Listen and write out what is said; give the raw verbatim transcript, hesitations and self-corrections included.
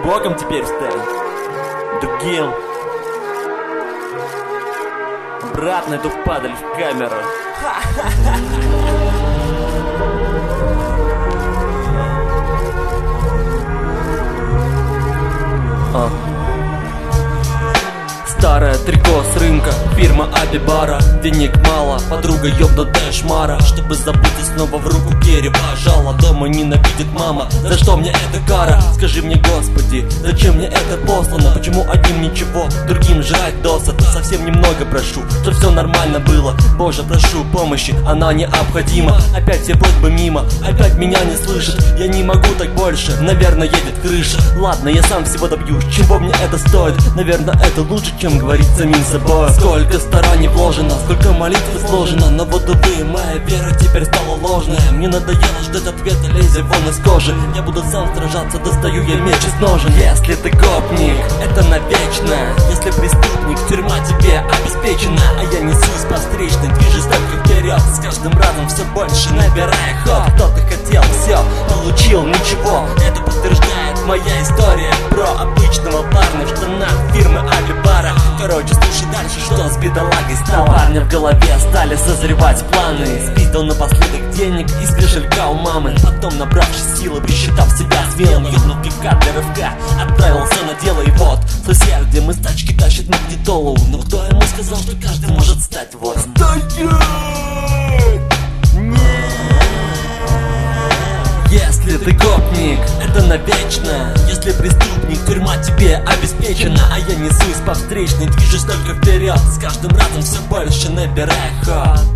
боком теперь стань, другим. Обратно эту падаль в камеру. А. Старое трико с рынка, фирма Абибара. Денег мало, подруга ёбнутая шмара. Чтобы забыть, и снова в руку Керри пожала. Дома ненавидит мама, за что мне эта кара? Скажи мне, Господи, зачем мне это послано? Почему одним ничего, другим жрать досыта? Совсем немного прошу, чтоб все нормально было. Боже, прошу помощи, она необходима. Опять все просьбы мимо, опять меня не слышит. Я не могу так больше, наверное, едет крыша. Ладно, я сам всего добьюсь, чего мне это стоит? Наверное, это лучше, чем говорить самим собой. Сколько стараний вложено, сколько молитвы сложено. Но вот увы, моя вера теперь стала ложная. Мне надоело ждать ответа, лезя вон из кожи. Я буду сам сражаться, достаю я меч из ножен. Если ты гопник, это навечно. Если преступник, тюрьма тебе обеспечена. А я несусь по встречной, движусь только вперед. С каждым разом все больше набирая ход. Кто ты хотел, все, получил ничего. Это подтверждает моя история про обычного парня в штанах фирмы Абибара. Короче, слушай дальше, что с бедолагой стало. Парня в голове стали созревать планы. Спиздил напоследок денег из кошелька у мамы. Потом, набравшись силы, присчитав себя смелым, ёбнул пивка для рывка, отправился на дело. И вот, с усердием из тачки тащит магнитолу. Но кто ему сказал, что каждый может стать вором? Если ты гопник, это навечно. Если преступник, тюрьма тебе обеспечена. А я несусь по встречной, движусь только вперед. С каждым разом все больше набирая ход.